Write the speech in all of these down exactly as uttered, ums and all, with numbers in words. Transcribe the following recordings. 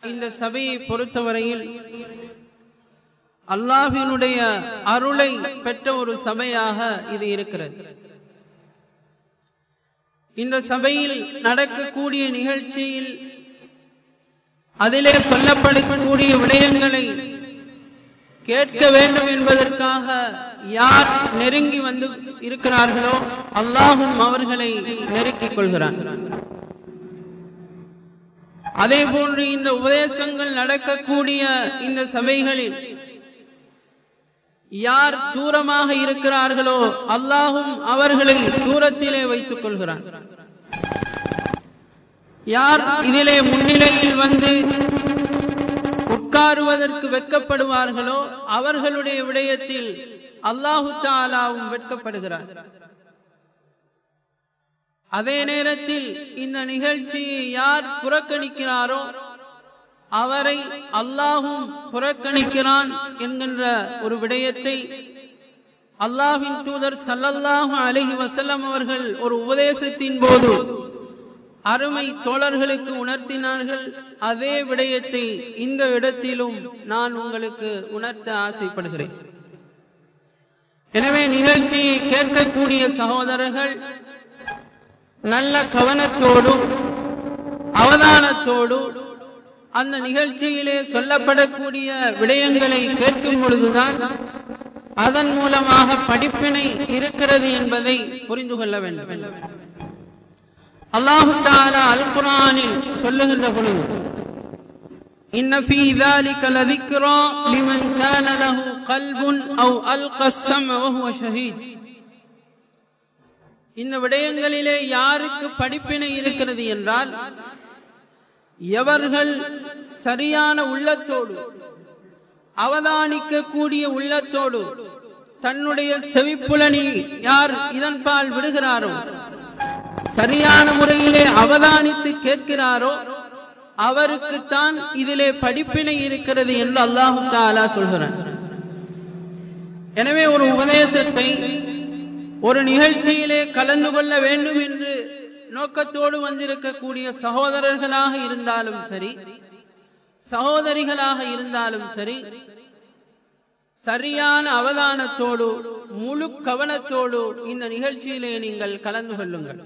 இந்த சபையை பொறுத்தவரையில் அல்லாஹ்வினுடைய அருளை பெற்ற ஒரு சபையாக இது இருக்கிறது. இந்த சபையில் நடக்கக்கூடிய நிகழ்ச்சியில் அதிலே சொல்லப்படக்கூடிய விடயங்களை கேட்க வேண்டும் என்பதற்காக யார் நெருங்கி வந்து இருக்கிறார்களோ அல்லாஹும் அவர்களை நெருக்கிக் கொள்கிறான். அதே போன்று இந்த உபதேசங்கள் நடக்கக்கூடிய இந்த சபைகளில் யார் தூரமாக இருக்கிறார்களோ அல்லாஹும் அவர்களை தூரத்திலே வைத்துக் கொள்கிறான். யார் இதிலே முன்னிலையில் வந்து உட்காருவதற்கு வெட்கப்படுவார்களோ அவர்களுடைய விடயத்தில் அல்லாஹு தஆலாவும் வெட்கப்படுகிறார். அதே நேரத்தில் இந்த நிகழ்ச்சியை யார் புறக்கணிக்கிறாரோ அவரை அல்லாஹும் புறக்கணிக்கிறான் என்கின்ற ஒரு விடயத்தை அல்லாஹ்வின் தூதர் ஸல்லல்லாஹு அலைஹி வஸல்லம் அவர்கள் ஒரு உபதேசத்தின் போது அருமை தோழர்களுக்கு உணர்த்தினார்கள். அதே விடயத்தை இந்த இடத்திலும் நான் உங்களுக்கு உணர்த்த ஆசைப்படுகிறேன். எனவே நிகழ்ச்சியை கேட்கக்கூடிய சகோதரர்கள் நல்ல கவனத்தோடு அவதானத்தோடு அந்த நிகழ்ச்சியிலே சொல்லப்படக்கூடிய விடயங்களை கேட்கும் பொழுதுதான் அதன் மூலமாக படிப்பினை இருக்கிறது என்பதை புரிந்து கொள்ள வேண்டும். அல்லாஹ் தஆலா அல் குர்ஆனில் சொல்லுகின்ற பொழுது இன்ன ஃபீ ذلك لذكرى لمن كان له قلب او القى السمع وهو شهيد. இந்த விடயங்களிலே யாருக்கு படிப்பினை இருக்கிறது என்றால் எவர்கள் சரியான உள்ளத்தோடு அவதானிக்கக்கூடிய உள்ளத்தோடு தன்னுடைய செவிப்புலனை யார் இதன்பால் விடுகிறாரோ சரியான முறையிலே அவதானித்து கேட்கிறாரோ அவருக்குத்தான் இதிலே படிப்பினை இருக்கிறது என்று அல்லாஹ் தஆலா சொல்கிறான். எனவே ஒரு உபதேசத்தை ஒரு நிகழ்ச்சியிலே கலந்து கொள்ள வேண்டும் என்று நோக்கத்தோடு வந்திருக்கக்கூடிய சகோதரர்களாக இருந்தாலும் சரி சகோதரிகளாக இருந்தாலும் சரி சரியான அவதானத்தோடு முழு கவனத்தோடு இந்த நிகழ்ச்சியிலே நீங்கள் கலந்து கொள்ளுங்கள்.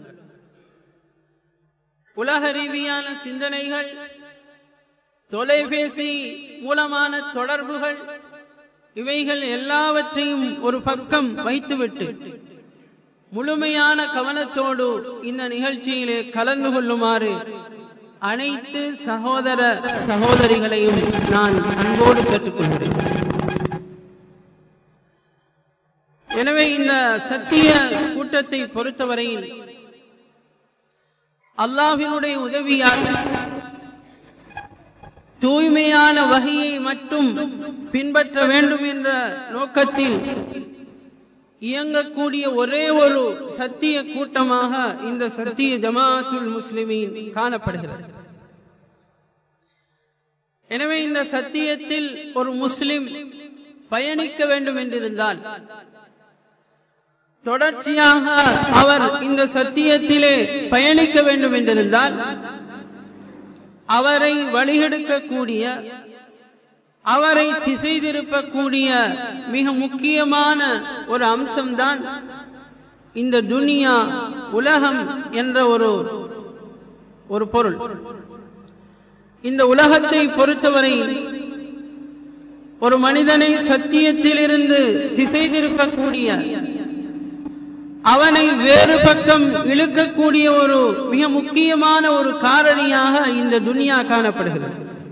உலக ரீதியான சிந்தனைகள், தொலைபேசி மூலமான தொடர்புகள், இவைகள் எல்லாவற்றையும் ஒரு பக்கம் வைத்துவிட்டு முழுமையான கவனத்தோடு இந்த நிகழ்ச்சியிலே கலந்து கொள்ளுமாறு அனைத்து சகோதர சகோதரிகளையும் நான் அன்போடு கேட்டுக்கொள்கிறேன். எனவே இந்த சத்திய கூட்டத்தை பொறுத்தவரையில் அல்லாஹ்வினுடைய உதவியால் தூய்மையான வஹியை மட்டும் பின்பற்ற வேண்டும் என்ற நோக்கத்தில் இயங்கக்கூடிய ஒரே ஒரு சத்திய கூட்டமாக இந்த சத்திய ஜமாஅத்துல் முஸ்லிமீன் காணப்படுகிறது. எனவே இந்த சத்தியத்தில் ஒரு முஸ்லிம் பயணிக்க வேண்டும் என்றிருந்தால் தொடர்ச்சியாக அவர் இந்த சத்தியத்திலே பயணிக்க வேண்டும் என்றிருந்தால் அவரை வழிகெடுக்கக்கூடிய அவரை திசை திருப்பக்கூடிய மிக முக்கியமான ஒரு அம்சம்தான் இந்த துனியா உலகம் என்ற ஒரு ஒரு பொருள். இந்த உலகத்தை பொறுத்தவரை ஒரு மனிதனை சத்தியத்திலிருந்து திசை திருப்பக்கூடிய அவனை வேறு பக்கம் இழுக்கக்கூடிய ஒரு மிக முக்கியமான ஒரு காரணியாக இந்த துனியா காணப்படுகிறது.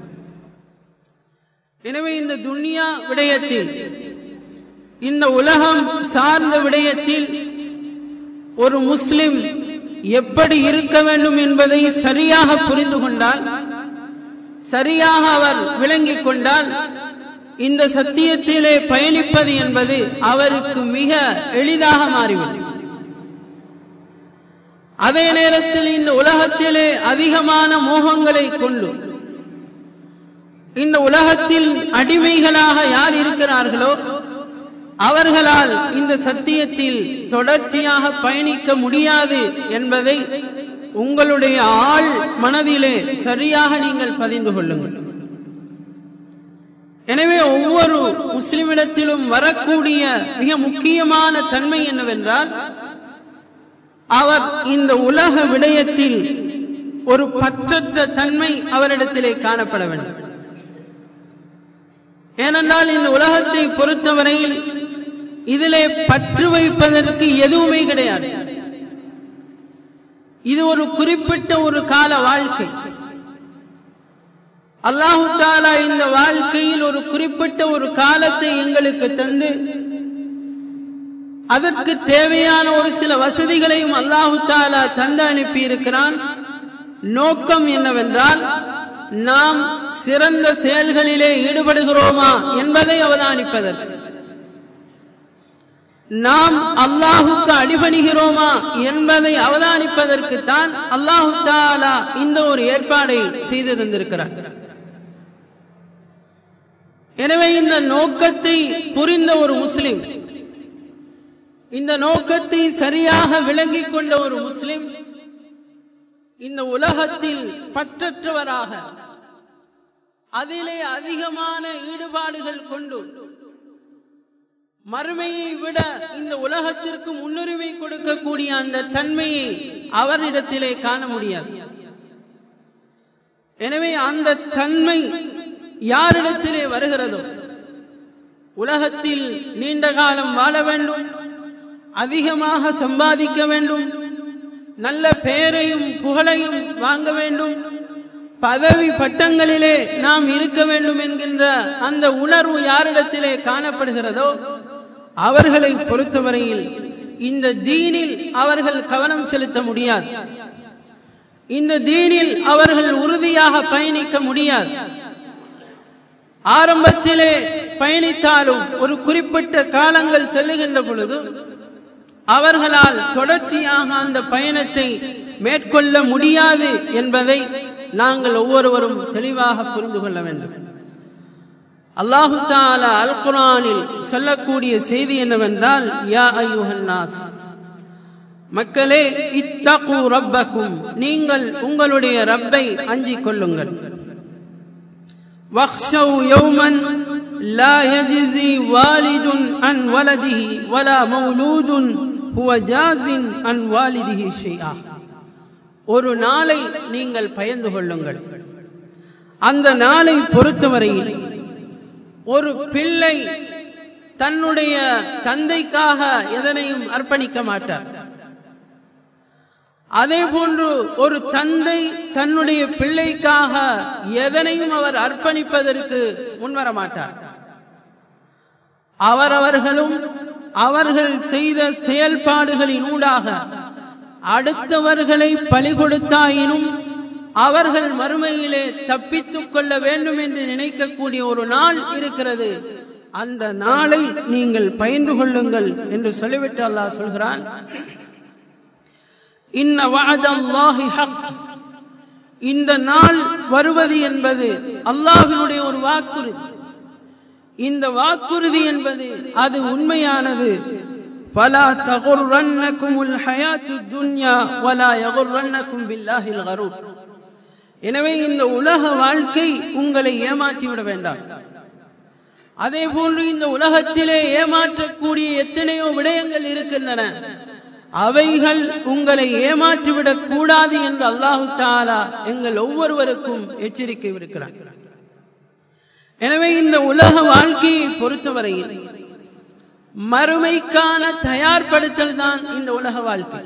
எனவே இந்த துனியா விடயத்தில் இந்த உலகம் சார்ந்த விடயத்தில் ஒரு முஸ்லிம் எப்படி இருக்க வேண்டும் என்பதை சரியாக புரிந்து கொண்டால், சரியாக அவர் விளங்கிக் கொண்டால் இந்த சத்தியத்திலே பயணிப்பது என்பது அவருக்கு மிக எளிதாக மாறிவிடும். அதே நேரத்தில் இந்த உலகத்திலே அதிகமான மோகங்களை கொண்டு இந்த உலகத்தில் அடிமைகளாக யார் இருக்கிறார்களோ அவர்களால் இந்த சத்தியத்தில் தொடர்ச்சியாக பயணிக்க முடியாது என்பதை உங்களுடைய ஆழ் மனதிலே சரியாக நீங்கள் பதிந்து கொள்ளுங்கள். எனவே ஒவ்வொரு முஸ்லிமிடத்திலும் வரக்கூடிய மிக முக்கியமான தன்மை என்னவென்றால், அவர் இந்த உலக விடயத்தில் ஒரு பற்றற்ற தன்மை அவரிடத்திலே காணப்பட வேண்டும். ஏனென்றால் இந்த உலகத்தை பொறுத்தவரையில் இதிலே பற்று வைப்பதற்கு எதுவுமே கிடையாது. இது ஒரு குறிப்பிட்ட ஒரு கால வாழ்க்கை. அல்லாஹு தஆலா இந்த வாழ்க்கையில் ஒரு குறிப்பிட்ட ஒரு காலத்தை எங்களுக்கு தந்து அதற்கு தேவையான ஒரு சில வசதிகளையும் அல்லாஹு தஆலா தந்து அனுப்பி இருக்கிறான். நோக்கம் என்னவென்றால், நாம் சிறந்த செயல்களிலே ஈடுபடுகிறோமா என்பதை அவதானிப்பதற்கு, நாம் அல்லாஹுக்கு அடிபணிகிறோமா என்பதை அவதானிப்பதற்கு தான் அல்லாஹு தஆலா இந்த ஒரு ஏற்பாடை செய்து தந்திருக்கிறார். எனவே இந்த நோக்கத்தை புரிந்த ஒரு முஸ்லிம், இந்த நோக்கத்தை சரியாக விளங்கிக் கொண்ட ஒரு முஸ்லிம் இந்த உலகத்தில் பற்றற்றவராக அதிலே அதிகமான ஈடுபாடுகள் கொண்டு மறுமையை விட இந்த உலகத்திற்கு முன்னுரிமை கொடுக்கக்கூடிய அந்த தன்மையை அவரிடத்திலே காண முடியாது. எனவே அந்த தன்மை யாரிடத்திலே வருகிறதோ, உலகத்தில் நீண்ட காலம் வாழ வேண்டும், அதிகமாக சம்பாதிக்க வேண்டும், நல்ல பெயரையும் புகழையும் வாங்க வேண்டும், பதவி பட்டங்களிலே நாம் இருக்க வேண்டும் என்கின்ற அந்த உணர்வு யாரிடத்திலே காணப்படுகிறதோ அவர்களை பொறுத்தவரையில் இந்த தீனில் அவர்கள் கவனம் செலுத்த முடியாது. இந்த தீனில் அவர்கள் உறுதியாக பயணிக்க முடியாது. ஆரம்பத்திலே பயணித்தாலும் ஒரு குறிப்பிட்ட காலங்கள் செல்லுகின்ற பொழுது அவர்களால் தொடர்ச்சியாக அந்த பயணத்தை மேற்கொள்ள முடியாது என்பதை நாங்கள் ஒவ்வொருவரும் தெளிவாக புரிந்து கொள்ள வேண்டும். அல்லாஹு தஆலா அல் குர்ஆனில் சொல்லக்கூடிய செய்தி என்னவென்றால், யா அய்யுஹன் நாஸ், மக்களே, இத்தகு ரப்பக்கும், நீங்கள் உங்களுடைய ரப்பை அஞ்சிக் கொள்ளுங்கள். வக்ஷவ் யௌமன் லா யஜ்ஸி வாலிதுன் அன் வலதிஹி வலா மௌலூதுன் ஹுவ ஜாஸின் அன் வாலிதிஹி ஷைஆ. ஒரு நாளை நீங்கள் பயந்து கொள்ளுங்கள். அந்த நாளை பொறுத்தவரையில் ஒரு பிள்ளை தன்னுடைய தந்தைக்காக எதனையும் அர்ப்பணிக்க மாட்டார். அதே போன்று ஒரு தந்தை தன்னுடைய பிள்ளைக்காக எதனையும் அவர் அர்ப்பணிப்பதற்கு முன்வர மாட்டார். அவரவர்களும் அவர்கள் செய்த செயல்பாடுகளின் ஊடாக அடுத்தவர்களை பலி கொடுத்தாயினும் அவர்கள் மறுமையிலே தப்பித்துக் கொள்ள வேண்டும் என்று நினைக்கக்கூடிய ஒரு நாள் இருக்கிறது. அந்த நாளை நீங்கள் பயின்று கொள்ளுங்கள் என்று சொல்லிவிட்டு அல்லாஹ் சொல்கிறான், இன்ன வஅதல்லாஹி ஹக், இந்த நாள் வருவது என்பது அல்லாஹ்வினுடைய ஒரு வாக்குறுதி. இந்த வாக்குறுதி என்பது அது உண்மையானது. ஃபலா தகுர்ரன்னகுமுல் ஹயாத்துத் துன்யா வலா யகுர்ரன்னகும் பில்லாஹில் கரூர். எனவே இந்த உலக வாழ்க்கை உங்களை ஏமாற்றிவிட வேண்டாம். அதே போன்று இந்த உலகத்திலே ஏமாற்றக்கூடிய எத்தனையோ விடயங்கள் இருக்கின்றன, அவைகள் உங்களை ஏமாற்றிவிடக் கூடாது என்று அல்லாஹு தஆலா எங்கள் ஒவ்வொருவருக்கும் எச்சரிக்கை விடுக்கிறார். எனவே இந்த உலக வாழ்க்கையை பொறுத்தவரையில் மறுமைக்கான தயார்படுத்தல் தான் இந்த உலக வாழ்க்கை.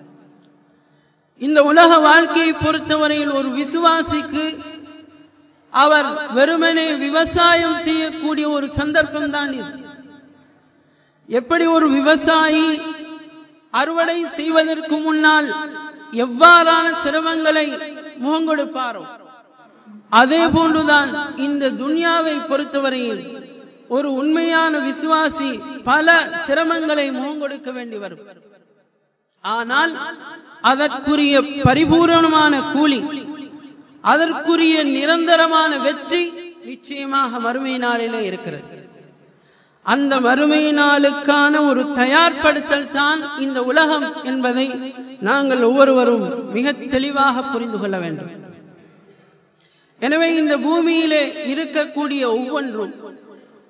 இந்த உலக வாழ்க்கையை பொறுத்தவரையில் ஒரு விசுவாசிக்கு அவர் வெறுமனே விவசாயம் செய்யக்கூடிய ஒரு சந்தர்ப்பம் தான் இது. எப்படி ஒரு விவசாயி அறுவடை செய்வதற்கு முன்னால் எவ்வாறான சிரமங்களை முகங்கொடுப்பாரோ, அதே போன்றுதான் இந்த துன்யாவை பொறுத்தவரையில் ஒரு உண்மையான விசுவாசி பல சிரமங்களை முகங்கொடுக்க வேண்டி வரும். ஆனால் அதற்குரிய பரிபூரணமான கூலி, அதற்குரிய நிரந்தரமான வெற்றி நிச்சயமாக மறுமை நாளிலே இருக்கிறது. அந்த மறுமை நாளுக்கான ஒரு தயார்படுத்தல் தான் இந்த உலகம் என்பதை நாங்கள் ஒவ்வொருவரும் மிக தெளிவாக புரிந்து கொள்ள வேண்டும். எனவே இந்த பூமியிலே இருக்கக்கூடிய ஒவ்வொன்றும்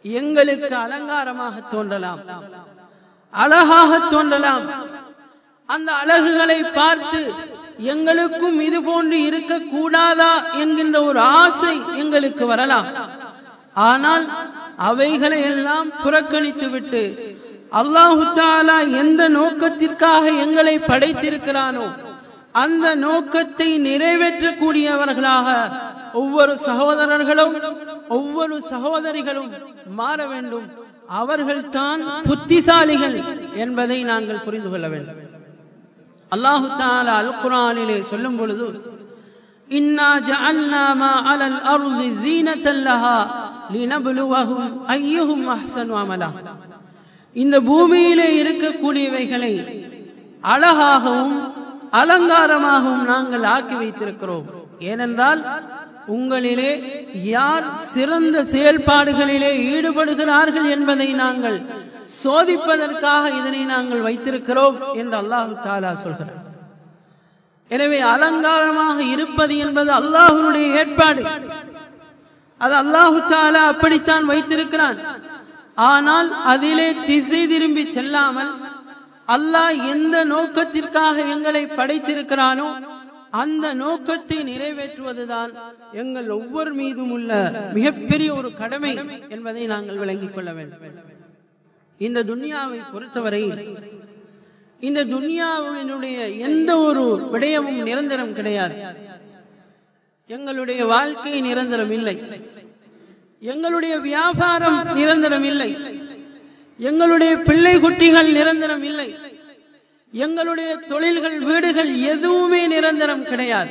எங்களுக்கு அலங்காரமாக தோன்றலாம், அழகாக தோன்றலாம். அந்த அழகுகளை பார்த்து எங்களுக்கும் இது போன்று இருக்கக்கூடாதா என்கின்ற ஒரு ஆசை எங்களுக்கு வரலாம். ஆனால் அவைகளை எல்லாம் புறக்கணித்துவிட்டு அல்லாஹு தஆலா எந்த நோக்கத்திற்காக எங்களை படைத்திருக்கிறானோ அந்த நோக்கத்தை நிறைவேற்றக்கூடியவர்களாக ஒவ்வொரு சகோதரர்களும் ஒவ்வொரு சகோதரிகளும் மாற வேண்டும். அவர்கள்தான் புத்திசாலிகள் என்பதை நாங்கள் புரிந்து கொள்ள வேண்டும். அல்லாஹு தஆலா அல் குர்ஆனிலே சொல்லும் பொழுது, இன்னா ஜஅல்னா மா அலல் அர்தி ஸீனத்தல் லஹா லினப்லுவஹும் அய்யுஹும் அஹ்ஸனு அமலா, இந்த பூமியிலே இருக்கக்கூடியவைகளை அழகாகவும் அலங்காரமாகவும் நாங்கள் ஆக்கி வைத்திருக்கிறோம். ஏனென்றால் உங்களிலே யார் சிறந்த செயல்பாடுகளிலே ஈடுபடுகிறார்கள் என்பதை நாங்கள் சோதிப்பதற்காக இதனை நாங்கள் வைத்திருக்கிறோம் என்று அல்லாஹு தஆலா சொல்கிறார். எனவே அலங்காரமாக இருப்பது என்பது அல்லாஹ்வுடைய ஏற்பாடு. அது அல்லாஹு தஆலா அப்படித்தான் வைத்திருக்கிறான். ஆனால் அதிலே திசை திரும்பி செல்லாமல் அல்லாஹ் எந்த நோக்கத்திற்காக எங்களை படைத்திருக்கிறானோ அந்த நோக்கத்தை நிறைவேற்றுவதுதான் எங்கள் ஒவ்வொரு மீதும் உள்ள மிகப்பெரிய ஒரு கடமை என்பதை நாங்கள் விளங்கிக் கொள்ள வேண்டும். இந்த துன்யாவை பொறுத்தவரையில் இந்த துன்யாவினுடைய எந்த ஒரு விடயமும் நிரந்தரம் கிடையாது. எங்களுடைய வாழ்க்கை நிரந்தரம் இல்லை, எங்களுடைய வியாபாரம் நிரந்தரம் இல்லை, எங்களுடைய பிள்ளை குட்டிகள் நிரந்தரம் இல்லை, எங்களுடைய தொழில்கள் வீடுகள் எதுவுமே நிரந்தரம் கிடையாது.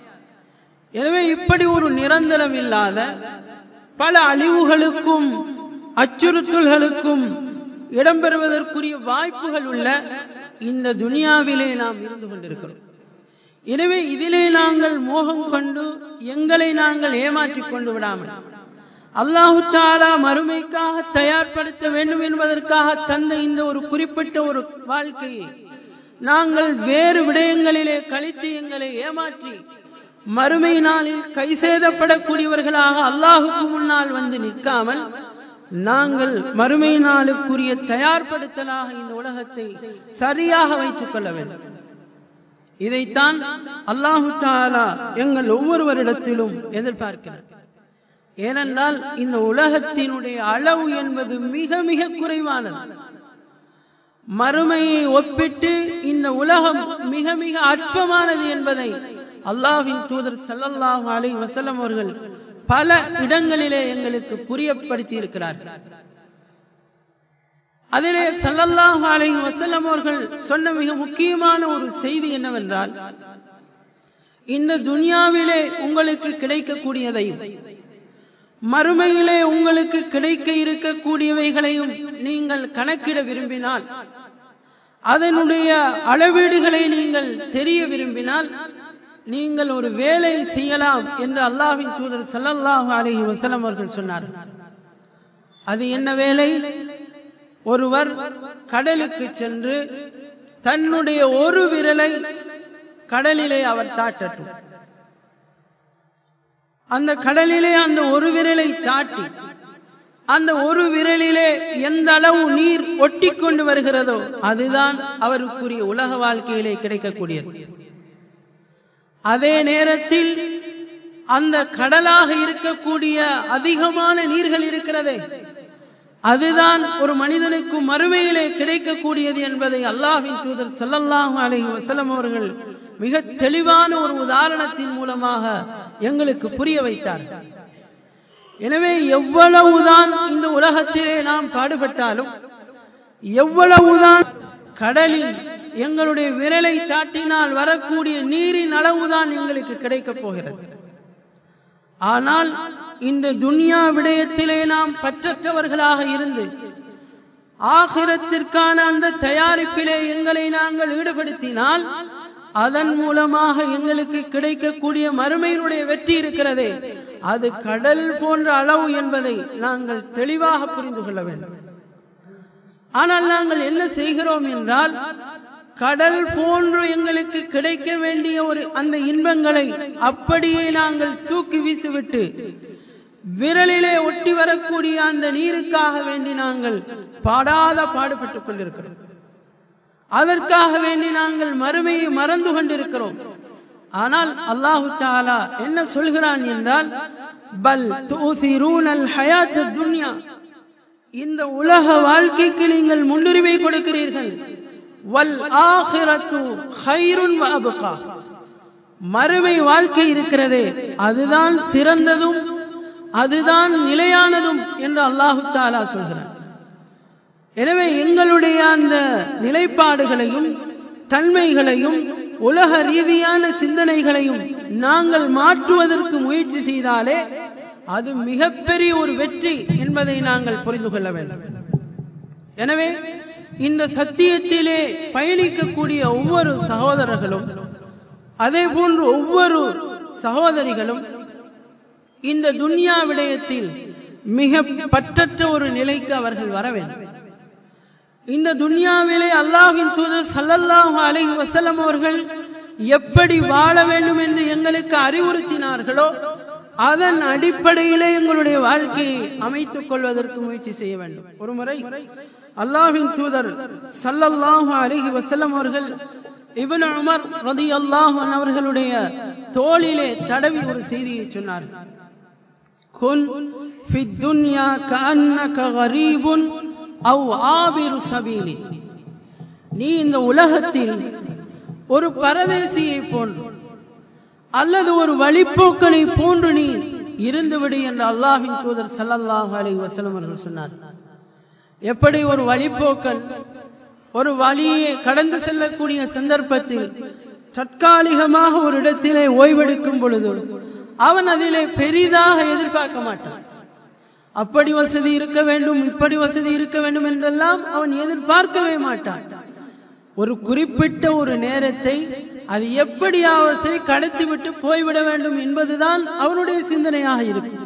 எனவே இப்படி ஒரு நிரந்தரம் இல்லாத பல அழிவுகளுக்கும் அச்சுறுத்தல்களுக்கும் இடம்பெறுவதற்குரிய வாய்ப்புகள் உள்ள இந்த துனியாவிலே நாம் இருந்து கொண்டிருக்கிறோம். எனவே இதிலே நாங்கள் மோகம் கொண்டு எங்களை நாங்கள் ஏமாற்றிக் கொண்டு விடாமல் அல்லாஹு தஆலா மறுமைக்காக தயார்படுத்த வேண்டும் என்பதற்காக தந்த இந்த ஒரு குறிப்பிட்ட ஒரு வாழ்க்கையை நாங்கள் வேறு விடயங்களிலே கழித்து எங்களை ஏமாற்றி மறுமை நாளில் கைசேதப்படக்கூடியவர்களாக அல்லாஹுக்கு முன்னால் வந்து நிற்காமல் நாங்கள் மறுமை நாளுக்குரிய தயார்படுத்தலாக இந்த உலகத்தை சரியாக வைத்துக் கொள்ள வேண்டும். இதைத்தான் அல்லாஹு தஆலா எங்கள் ஒவ்வொருவரிடத்திலும் எதிர்பார்க்கிறார். ஏனென்றால் இந்த உலகத்தினுடைய அளவு என்பது மிக மிக குறைவானது. மறுமையை ஒப்பிட்டு இந்த உலகம் மிக மிக அற்பமானது என்பதை அல்லாஹ்வின் தூதர் ஸல்லல்லாஹு அலைஹி வஸல்லம் அவர்கள் பல இடங்களிலே எங்களுக்கு புரியப்படுத்தி இருக்கிறார்கள். அதிலே ஸல்லல்லாஹு அலைஹி வஸல்லம் அவர்கள் சொன்ன மிக முக்கியமான ஒரு செய்தி என்னவென்றால், இந்த துன்யாவிலே உங்களுக்கு கிடைக்கக்கூடியதையும் மறுமையிலே உங்களுக்கு கிடைக்க இருக்கக்கூடியவைகளையும் நீங்கள் கணக்கிட விரும்பினால், அதனுடைய அளவீடுகளை நீங்கள் தெரிய விரும்பினால் நீங்கள் ஒரு வேலை செய்யலாம் என்று அல்லாஹ்வின் தூதர் ஸல்லல்லாஹு அலைஹி வஸல்லம் அவர்கள் சொன்னார். அது என்ன வேலை? ஒருவர் கடலுக்கு சென்று தன்னுடைய ஒரு விரலை கடலிலே அவர் தாட்டட்டும். அந்த கடலிலே அந்த ஒரு விரலை தாட்டி அந்த ஒரு விரலிலே எந்த அளவு நீர் ஒட்டி கொண்டு வருகிறதோ அதுதான் அவருக்குரிய உலக வாழ்க்கையிலே கிடைக்கக்கூடியது. அதே நேரத்தில் அந்த கடலாக இருக்கக்கூடிய அதிகமான நீர்கள் இருக்கிறதே, அதுதான் ஒரு மனிதனுக்கு மறுமையிலே கிடைக்கக்கூடியது என்பதை அல்லாஹ்வின் தூதர் ஸல்லல்லாஹு அலைஹி வஸல்லம் அவர்கள் மிக தெளிவான ஒரு உதாரணத்தின் மூலமாக எங்களுக்கு புரிய வைத்தார். எனவே எவ்வளவுதான் இந்த உலகத்திலே நாம் பாடுபட்டாலும், எவ்வளவுதான் கடலில் எங்களுடைய விரலை தாட்டினால் வரக்கூடிய நீரின் அளவுதான் எங்களுக்கு கிடைக்கப் போகிறது. ஆனால் இந்த துன்யா விடயத்திலே நாம் பற்றற்றவர்களாக இருந்து ஆகிரத்திற்கான அந்த தயாரிப்பிலே எங்களை நாங்கள் ஈடுபடுத்தினால் அதன் மூலமாக எங்களுக்கு கிடைக்கக்கூடிய மறுமையினுடைய வெற்றி இருக்கிறதே, அது கடல் போன்ற அளவு என்பதை நாங்கள் தெளிவாக புரிந்து கொள்ள வேண்டும். ஆனால் நாங்கள் என்ன செய்கிறோம் என்றால், கடல் போன்று எங்களுக்கு கிடைக்க வேண்டிய ஒரு அந்த இன்பங்களை அப்படியே நாங்கள் தூக்கி வீசிவிட்டு விரலிலே ஒட்டி வரக்கூடிய அந்த நீருக்காக வேண்டி நாங்கள் பாடாத பாடுபட்டுக் கொண்டிருக்கிறோம். அதற்காக வேண்டி நாங்கள் மறுமையை மறந்து கொண்டிருக்கிறோம். ஆனால் அல்லாஹு தஆலா என்ன சொல்கிறான் என்றால், பல் துஸிரூனல் ஹயாத்தத் துன்யா, இந்த உலக வாழ்க்கைக்கு நீங்கள் முன்னுரிமை கொடுக்கிறீர்கள். வல் ஆகிரத்து கைருன் வ அப்கா, மறுமை வாழ்க்கை இருக்கிறதே அதுதான் சிறந்ததும் அதுதான் நிலையானதும் என்று அல்லாஹு தஆலா சொல்கிறார். எனவே எங்களுடைய அந்த நிலைப்பாடுகளையும் தன்மைகளையும் உலக ரீதியான சிந்தனைகளையும் நாங்கள் மாற்றுவதற்கு முயற்சி செய்தாலே அது மிகப்பெரிய ஒரு வெற்றி என்பதை நாங்கள் புரிந்து கொள்ள வேண்டும். எனவே இந்த சத்தியத்திலே பயணிக்கக்கூடிய ஒவ்வொரு சகோதரர்களும் அதே போன்று ஒவ்வொரு சகோதரிகளும் இந்த துன்யா விடயத்தில் மிக பற்றற்ற ஒரு நிலைக்கு அவர்கள் வர வேண்டும். இந்த துன்யாவிலே அல்லாஹ்வின் தூதர் ஸல்லல்லாஹு அலைஹி வஸல்லம் அவர்கள் எப்படி வாழ வேண்டும் என்று எங்களுக்கு அறிவுறுத்தினார்களோ அதன் அடிப்படையிலே எங்களுடைய வாழ்க்கையை அமைத்துக் கொள்வதற்கு முயற்சி செய்ய வேண்டும். ஒரு முறை அல்லாஹ்வின் தூதர் ஸல்லல்லாஹு அலைஹி வஸல்லம் அவர்கள் இப்னு உமர் ரலியல்லாஹு அன்ஹு அவர்களுடைய தோளிலே தடவி ஒரு செய்தியை சொன்னார்கள். குன் ஃபித் துன்யா கஅன்னக கரீபுன் அவ் ஆபிரு சபீலி, நீ இந்த உலகத்தில் ஒரு பரதேசியை போன்று அல்லது ஒரு வழிப்போக்கனை போன்று நீ இருந்துவிடு என்று அல்லாஹ்வின் தூதர் ஸல்லல்லாஹு அலைஹி வஸல்லம் அவர்கள் சொன்னார். எப்படி ஒரு வழிப்போக்கன் ஒரு வழியை கடந்து செல்லக்கூடிய சந்தர்ப்பத்தில் தற்காலிகமாக ஒரு இடத்திலே ஓய்வெடுக்கும் பொழுது அவன் அதிலே பெரிதாக எதிர்பார்க்க மாட்டான். அப்படி வசதி இருக்க வேண்டும், இப்படி வசதி இருக்க வேண்டும் என்றெல்லாம் அவன் எதிர்பார்க்கவே மாட்டான். ஒரு குறிப்பிட்ட ஒரு நேரத்தை அது எப்படியாவது சரி கடத்திவிட்டு போய்விட வேண்டும் என்பதுதான் அவனுடைய சிந்தனையாக இருக்கும்.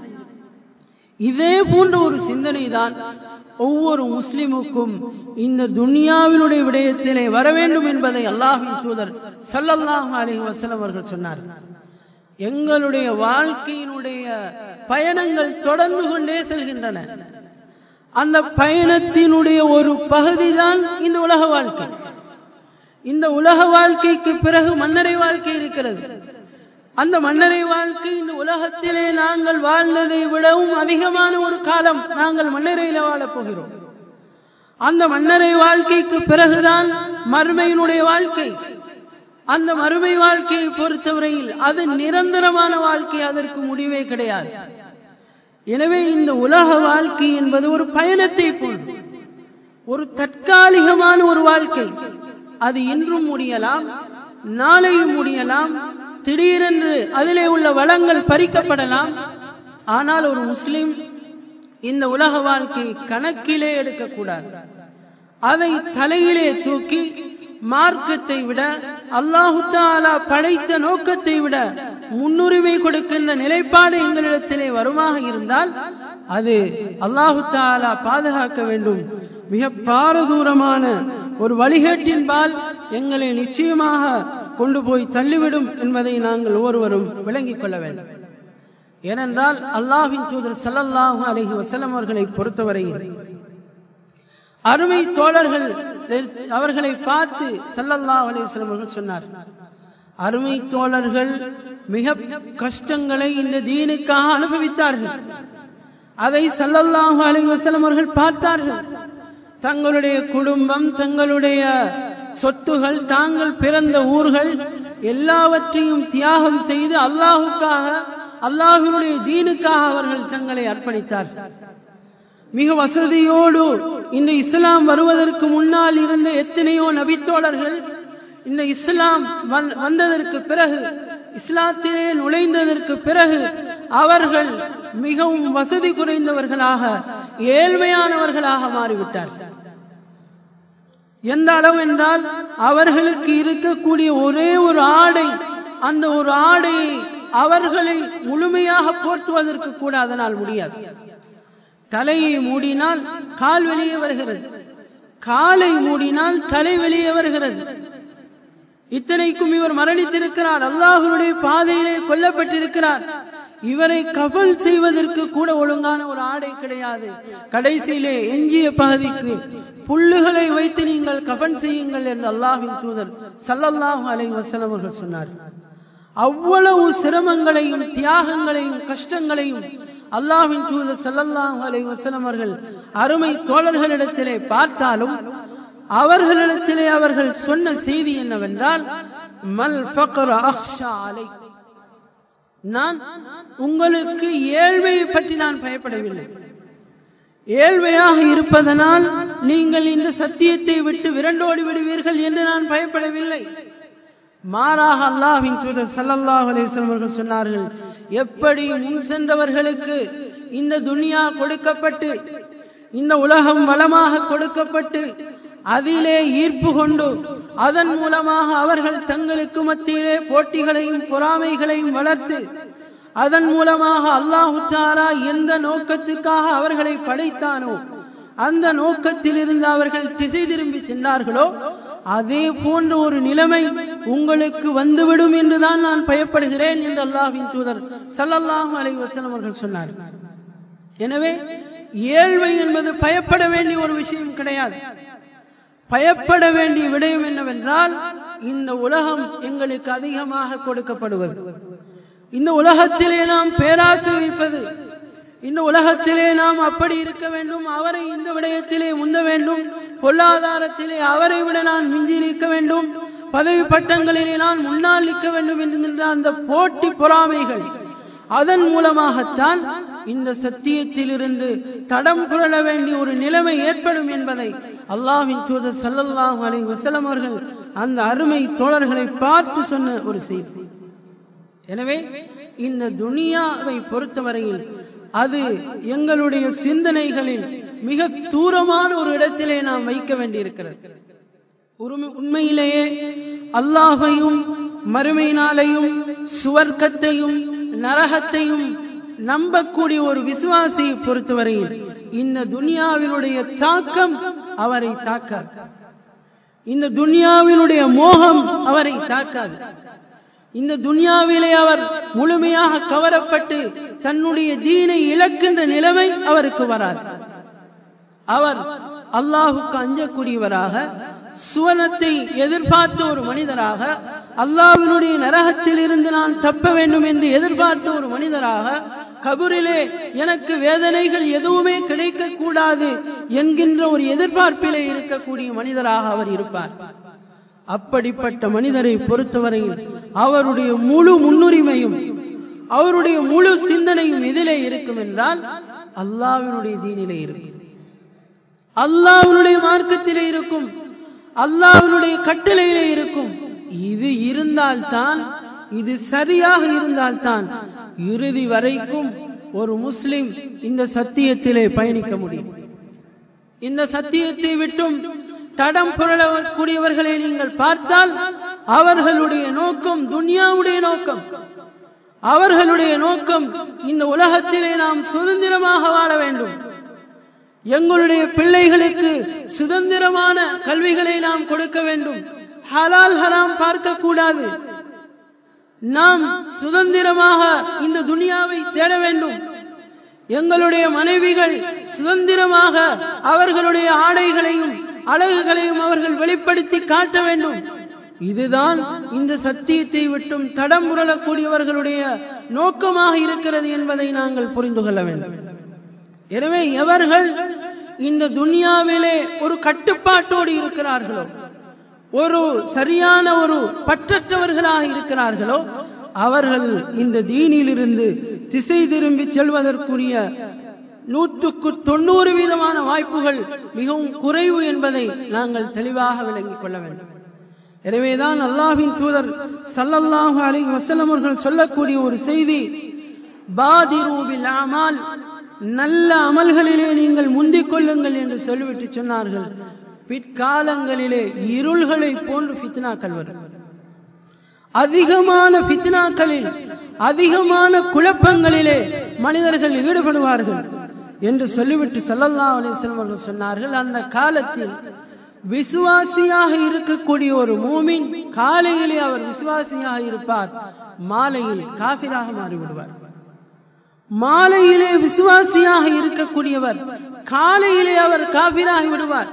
இதே போன்ற ஒரு சிந்தனை தான் ஒவ்வொரு முஸ்லிமுக்கும் இந்த துன்யாவினுடைய விடயத்திலே வர வேண்டும் என்பதை அல்லாஹ்வின் தூதர் ஸல்லல்லாஹு அலைஹி வஸல்லம் அவர்கள் சொன்னார். எங்களுடைய வாழ்க்கையினுடைய பயணங்கள் தொடர்ந்து கொண்டே செல்கின்றன. அந்த பயணத்தினுடைய ஒரு பகுதிதான் இந்த உலக வாழ்க்கை. இந்த உலக வாழ்க்கைக்கு பிறகு மன்னரை வாழ்க்கை இருக்கிறது. அந்த மன்னரை வாழ்க்கை இந்த உலகத்திலே நாங்கள் வாழ்ந்ததை விடவும் அதிகமான ஒரு காலம் நாங்கள் மன்னரையில் வாழப் போகிறோம். அந்த மன்னரை வாழ்க்கைக்கு பிறகுதான் மறுமையினுடைய வாழ்க்கை. அந்த மறுமை வாழ்க்கையை பொறுத்தவரையில் அது நிரந்தரமான வாழ்க்கை, அதற்கு முடிவே கிடையாது. எனவே இந்த உலக வாழ்க்கை என்பது ஒரு பயணத்தை போன்று, ஒரு தற்காலிகமான ஒரு வாழ்க்கை. அது இன்றும் முடியலாம், நாளையும் முடியலாம், திடீரென்று அதிலே உள்ள வளங்கள் பறிக்கப்படலாம். ஆனால் ஒரு முஸ்லிம் இந்த உலக வாழ்க்கையை கணக்கிலே எடுக்கக்கூடாது. அதை தலையிலே தூக்கி மார்க்கத்தை விட அல்லாஹு தஆலா படைத்த நோக்கத்தை விட முன்னுரிமை கொடுக்கின்ற நிலைப்பாடு எங்களிடத்திலே வருமாக இருந்தால் அது அல்லாஹு தஆலா பாதுகாக்க வேண்டும் மிக பாரதூரமான ஒரு வழிகேட்டின்பால் எங்களை நிச்சயமாக கொண்டு போய் தள்ளிவிடும் என்பதை நாங்கள் ஒவ்வொருவரும் விளங்கிக் கொள்ள வேண்டும். ஏனென்றால் அல்லாஹ்வின் தூதர் ஸல்லல்லாஹு அலைஹி வஸல்லம் அவர்களை பொறுத்தவரையில் அருமை தோழர்கள் அவர்களை பார்த்து ஸல்லல்லாஹு அலைஹி வஸல்லம் அவர்கள் சொன்னார், அருமை தோழர்கள் மிக கஷ்டங்களை இந்த தீனுக்காக அனுபவித்தார்கள். அதை ஸல்லல்லாஹு அலைஹி வஸல்லம் அவர்கள் பார்த்தார்கள். தங்களுடைய குடும்பம், தங்களுடைய சொத்துகள், தாங்கள் பிறந்த ஊர்கள் எல்லாவற்றையும் தியாகம் செய்து அல்லாஹுக்காக, அல்லாஹ்வுடைய தீனுக்காக அவர்கள் தங்களை அர்ப்பணித்தார்கள். மிக வசதியோடு இந்த இஸ்லாம் வருவதற்கு முன்னால் இருந்த எத்தனையோ நபித்தோழர்கள் இந்த இஸ்லாம் வந்ததற்கு பிறகு, இஸ்லாத்திலே நுழைந்ததற்கு பிறகு அவர்கள் மிகவும் வசதி குறைந்தவர்களாக, ஏழ்மையானவர்களாக மாறிவிட்டார்கள். எந்த அளவு என்றால் அவர்களுக்கு இருக்கக்கூடிய ஒரே ஒரு ஆடை, அந்த ஒரு ஆடையை அவர்களை முழுமையாக போர்த்துவதற்கு கூட அதனால் முடியாது. தலையை மூடினால் கால் வெளியே வருகிறது, காலை மூடினால் தலை வெளியே வருகிறது. இத்தனைக்கும் இவர் மரணித்திருக்கிறார், அல்லாஹ்வுடைய பாதையிலே கொல்லப்பட்டிருக்கிறார். இவரை கஃன் செய்வதற்கு கூட ஒழுங்கான ஒரு ஆடை கிடையாது. கடைசியிலே எஞ்சிய பகுதிக்கு புல்லுகளை வைத்து நீங்கள் கஃன் செய்யுங்கள் என்று அல்லாஹ்வின் தூதர் ஸல்லல்லாஹு அலைஹி வஸல்லம் அவர்கள் சொன்னார். அவ்வளவு சிரமங்களையும் தியாகங்களையும் கஷ்டங்களையும் அல்லாஹ்வின் தூதர் ஸல்லல்லாஹு அலைஹி வஸல்லம் அவர்கள் அருமை தோழர்களிடத்திலே பார்த்தாலும் அவர்களிடத்திலே அவர்கள் சொன்ன செய்தி என்னவென்றால், மல் ஃபக்ர அக்ஷா அலை, நான் உங்களுக்கு ஏழ்மையை பற்றி நான் பயப்படவில்லை. ஏழ்மையாக இருப்பதனால் நீங்கள் இந்த சத்தியத்தை விட்டு விரண்டோடி விடுவீர்கள் என்று நான் பயப்படவில்லை. மாறாக அல்லாஹ்வின் தூதர் ஸல்லல்லாஹு அலைஹி வஸல்லம் அவர்கள் சொன்னார்கள், எப்படி முன் சென்றவர்களுக்கு இந்த துனியா கொடுக்கப்பட்டு இந்த உலகம் வளமாக கொடுக்கப்பட்டு அதிலே ஈர்ப்பு கொண்டு அதன் மூலமாக அவர்கள் தங்களுக்கு மத்தியிலே போட்டிகளையும் பொறாமைகளையும் வளர்த்து அதன் மூலமாக அல்லாஹ் தஆலா எந்த நோக்கத்துக்காக அவர்களை படைத்தானோ அந்த நோக்கத்தில் இருந்து அவர்கள் திசை திரும்பி சென்றார்களோ அதே போன்ற ஒரு நிலைமை உங்களுக்கு வந்துவிடும் என்றுதான் நான் பயப்படுகிறேன் என்று அல்லாஹ்வின் தூதர் ஸல்லல்லாஹு அலைஹி வஸல்லம் அவர்கள் சொன்னார். எனவே ஏழ்மை என்பது பயப்பட வேண்டிய ஒரு விஷயம் கிடையாது. பயப்பட வேண்டிய விடயம் என்னவென்றால், இந்த உலகம் எங்களுக்கு அதிகமாக கொடுக்கப்படுவது, இந்த உலகத்திலே நாம் பேராசை வைப்பது, இந்த உலகத்திலே நாம் அப்படி இருக்க வேண்டும், அவரை இந்த விடயத்திலே முந்த வேண்டும், பொருளாதாரத்திலே அவரை விட நான் மிஞ்சி நிற்க வேண்டும், பதவி பட்டங்களிலே நான் முன்னால் நிற்க வேண்டும் என்கின்ற அந்த போட்டி பொறாமைகள், அதன் மூலமாகத்தான் இந்த சத்தியத்திலிருந்து தடம் புரள வேண்டிய ஒரு நிலைமை ஏற்படும் என்பதை அல்லாஹ்வின் தூதர் ஸல்லல்லாஹு அலைஹி வஸல்லம் அவர்கள் அந்த அருமை தோழர்களை பார்த்து சொன்ன ஒரு செய்தி. எனவே இந்த துனியாவை பொறுத்தவரையில் அது எங்களுடைய சிந்தனைகளில் மிக தூரமான ஒரு இடத்திலே நாம் வைக்க வேண்டியிருக்கிறது. உண்மையிலேயே அல்லாஹையும் மறுமை நாளையும் சுவர்க்கத்தையும் நரகத்தையும் நம்பக்கூடிய ஒரு விசுவாசியை பொறுத்தவரையில் இந்த துனியாவினுடைய தாக்கம் அவரை தாக்காது, இந்த துனியாவினுடைய மோகம் அவரை தாக்காது, இந்த துனியாவிலே அவர் முழுமையாக கவரப்பட்டு தன்னுடைய தீனை இழக்கின்ற நிலைமை அவருக்கு வராது. அவர் அல்லாஹுக்கு அஞ்சக்கூடியவராக, சுவனத்தை எதிர்பார்த்த ஒரு மனிதராக, அல்லாஹ்வினுடைய நரகத்தில் இருந்து நான் தப்ப வேண்டும் என்று எதிர்பார்த்த ஒரு மனிதராக, கபரிலே எனக்கு வேதனைகள் எதுவுமே கிடைக்க கூடாது என்கின்ற ஒரு எதிர்பார்ப்பிலே இருக்கக்கூடிய மனிதராக அவர் இருப்பார். அப்படிப்பட்ட மனிதரை பொறுத்தவரையில் அவருடைய முழு முன்னுரிமையும் அவருடைய முழு சிந்தனையும் எதிலே இருக்கும் என்றால் அல்லாஹ்வினுடைய தீனிலே இருக்கும், அல்லாஹ்வினுடைய மார்க்கத்திலே இருக்கும், அல்லாஹ்வினுடைய கட்டளையிலே இருக்கும். இது இருந்தால்தான், இது சரியாக இருந்தால்தான் இறுதி வரைக்கும் ஒரு முஸ்லிம் இந்த சத்தியத்திலே பயணிக்க முடியும். இந்த சத்தியத்தை விட்டும் தடம் புரளக்கூடியவர்களை நீங்கள் பார்த்தால் அவர்களுடைய நோக்கம் துன்யாவுடைய நோக்கம், அவர்களுடைய நோக்கம் இந்த உலகத்திலே நாம் சுதந்திரமாக வாழ வேண்டும், எங்களுடைய பிள்ளைகளுக்கு சுதந்திரமான கல்விகளை நாம் கொடுக்க வேண்டும், ஹலால் ஹராம் பார்க்க கூடாது, நாம் சுதந்திரமாக இந்த துனியாவை தேட வேண்டும், எங்களுடைய மனைவிகள் சுதந்திரமாக அவர்களுடைய ஆடைகளையும் அழகுகளையும் அவர்கள் வெளிப்படுத்தி காட்ட வேண்டும். இதுதான் இந்த சத்தியத்தை விட்டும் தடம் புரளக்கூடியவர்களுடைய நோக்கமாக இருக்கிறது என்பதை நாங்கள் புரிந்து கொள்ள வேண்டும். எனவே எவர்கள் இந்த துனியாவிலே ஒரு கட்டுப்பாட்டோடு இருக்கிறார்களோ, ஒரு சரியான ஒரு பற்றற்றவர்களாக இருக்கிறார்களோ, அவர்கள் இந்த தீனிலிருந்து திசை திரும்பி செல்வதற்குரிய நூற்றுக்கு தொண்ணூறு வீதமான வாய்ப்புகள் மிகவும் குறைவு என்பதை நாங்கள் தெளிவாக விளங்கிக் கொள்ள வேண்டும். எனவேதான் அல்லாஹ்வின் தூதர் ஸல்லல்லாஹு அலைஹி வஸல்லம் அவர்கள் சொல்லக்கூடிய ஒரு செய்தி, பாதிரு பில் அமால், நல்ல அமல்களிலே நீங்கள் முந்திக் கொள்ளுங்கள் என்று சொல்லிவிட்டு சொன்னார்கள், பிற்காலங்களிலே இருள்களை போன்று ஃபித்னாக்கள் வரும், அதிகமான ஃபித்னாக்களில் அதிகமான குழப்பங்களிலே மனிதர்கள் ஈடுபடுவார்கள் என்று சொல்லிவிட்டு ஸல்லல்லாஹு அலைஹி வஸல்லம் அவர்கள் சொன்னார்கள், அந்த காலத்தில் விசுவாசியாக இருக்கக்கூடிய ஒரு மூமின் காலையிலே அவர் விசுவாசியாக இருப்பார், மாலையில் காஃபிராக மாறிவிடுவார். மாலையிலே விசுவாசியாக இருக்கக்கூடியவர் காலையிலே அவர் காபிராகி விடுவார்.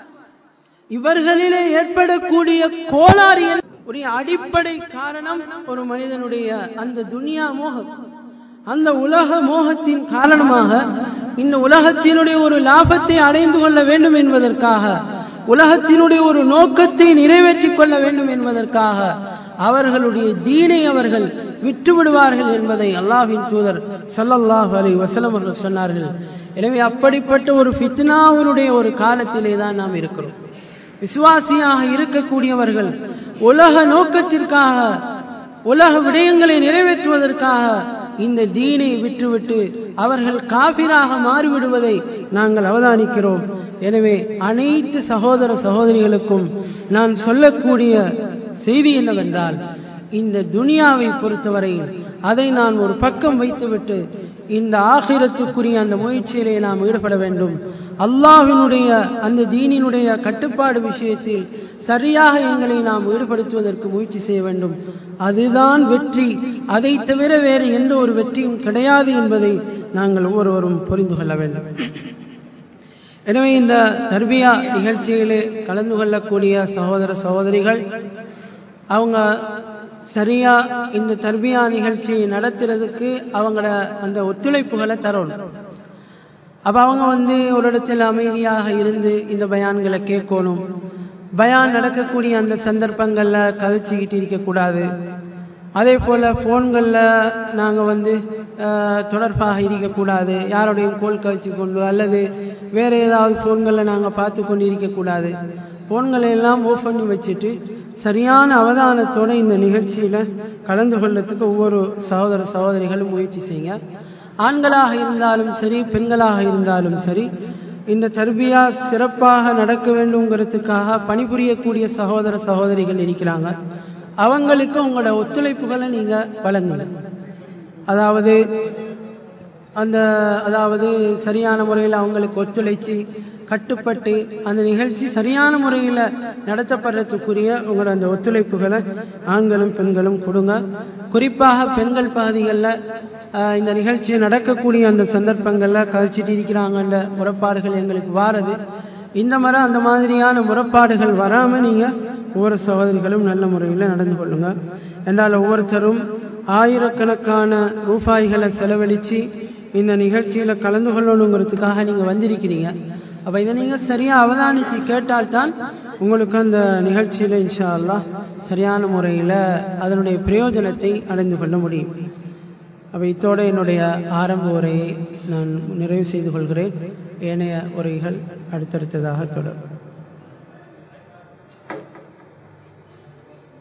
இவர்களிலே ஏற்படக்கூடிய கோளாறு ஒரு அடிப்படை காரணம் ஒரு மனிதனுடைய அந்த துனியா மோகம். அந்த உலக மோகத்தின் காரணமாக இந்த உலகத்தினுடைய ஒரு லாபத்தை அடைந்து கொள்ள வேண்டும் என்பதற்காக, உலகத்தினுடைய ஒரு நோக்கத்தை நிறைவேற்றிக் கொள்ள வேண்டும் என்பதற்காக அவர்களுடைய தீனை அவர்கள் விட்டு விடுவார்கள் என்பதை அல்லாஹ்வின் தூதர் ஸல்லல்லாஹு அலைஹி வஸல்லம் அவர்கள் சொன்னார்கள். எனவே அப்படிப்பட்ட ஒரு ஃபித்னாவினுடைய ஒரு காலத்திலே தான் நாம் இருக்கிறோம். விசுவாசியாக இருக்கக்கூடியவர்கள் உலக நோக்கத்திற்காக, உலக விடயங்களை நிறைவேற்றுவதற்காக இந்த தீனை விட்டுவிட்டு அவர்கள் காஃபிராக மாறிவிடுவதை நாங்கள் அவதானிக்கிறோம். எனவே அனைத்து சகோதர சகோதரிகளுக்கும் நான் சொல்லக்கூடிய செய்தி என்னவென்றால், இந்த துனியாவை பொறுத்தவரையில் அதை நான் ஒரு பக்கம் வைத்துவிட்டு இந்த ஆகிரத்துக்குரிய அந்த முயற்சியிலே நாம் ஈடுபட வேண்டும். அல்லாஹ்வினுடைய அந்த தீனினுடைய கட்டுப்பாடு விஷயத்தில் சரியாக எங்களை நாம் ஈடுபடுத்துவதற்கு முயற்சி செய்ய வேண்டும். அதுதான் வெற்றி. அதை தவிர வேறு எந்த ஒரு வெற்றியும் கிடையாது என்பதை நாங்கள் ஒவ்வொருவரும் புரிந்து கொள்ள வேண்டும். எனவே இந்த தர்பியா நிகழ்ச்சியிலே கலந்து கொள்ளக்கூடிய சகோதர சகோதரிகள் அவங்க சரியா இந்த தர்பியா நிகழ்ச்சியை நடத்துறதுக்கு அவங்களோட அந்த ஒத்துழைப்புகளை தரணும். அப்ப அவங்க வந்து ஒரு இடத்தில் அமைதியாக இருந்து இந்த பயான்களை கேட்கணும். பயான் நடக்கக்கூடிய அந்த சந்தர்ப்பங்கள்ல கதைச்சிக்கிட்டு இருக்கக்கூடாது. அதே போல போன்கள்ல நாங்க வந்து தொடர்பாக இருக்கக்கூடாது. யாரோடையும் கோல் கவச்சு கொண்டு அல்லது வேற ஏதாவது போன்கள்ல நாங்க பார்த்து கொண்டு இருக்கக்கூடாது. போன்களை எல்லாம் ஓஃப் பண்ணி வச்சுட்டு சரியான அவதானத்தோட இந்த நிகழ்ச்சியில கலந்து கொள்ளத்துக்கு ஒவ்வொரு சகோதர சகோதரிகளும் முயற்சி செய்யுங்க. ஆண்களாக இருந்தாலும் சரி, பெண்களாக இருந்தாலும் சரி, இந்த தர்பியா சிறப்பாக நடக்க வேண்டும்ங்கிறதுக்காக பணிபுரியக்கூடிய சகோதர சகோதரிகள் இருக்கிறாங்க. அவங்களுக்கு உங்களோட ஒத்துழைப்புகளை நீங்க வழங்குங்க. அதாவது அந்த அதாவது சரியான முறையில் அவங்களுக்கு ஒத்துழைச்சி கட்டுப்பட்டு அந்த நிகழ்ச்சி சரியான முறையில் நடத்தப்படுறதுக்குரிய உங்களோட அந்த ஒத்துழைப்புகளை ஆண்களும் பெண்களும் கொடுங்க. குறிப்பாக பெண்கள் பகுதிகளில் இந்த நிகழ்ச்சி நடக்கக்கூடிய அந்த சந்தர்ப்பங்களில் கழிச்சிட்டு இருக்கிறாங்கன்ற முறைப்பாடுகள் எங்களுக்கு வாரது. இந்த மாதிரி அந்த மாதிரியான முறைப்பாடுகள் வராமல் நீங்கள் ஒவ்வொரு சகோதரிகளும் நல்ல முறையில் நடந்து கொள்ளுங்க. என்றால் ஒவ்வொருத்தரும் ஆயிரக்கணக்கான ரூபாய்களை செலவழித்து இந்த நிகழ்ச்சியில் கலந்து கொள்ளணுங்கிறதுக்காக நீங்கள் வந்திருக்கிறீங்க. அப்போ இதை நீங்கள் சரியாக அவதானித்து கேட்டால்தான் உங்களுக்கு அந்த நிகழ்ச்சியில் இன்ஷா அல்லாஹ் சரியான முறையில் அதனுடைய பிரயோஜனத்தை அடைந்து கொள்ள முடியும். அப்போ இத்தோடு என்னுடைய ஆரம்ப உரையை நான் நிறைவு செய்து கொள்கிறேன். ஏனைய உரைகள் அடுத்தடுத்ததாக தொடரும்.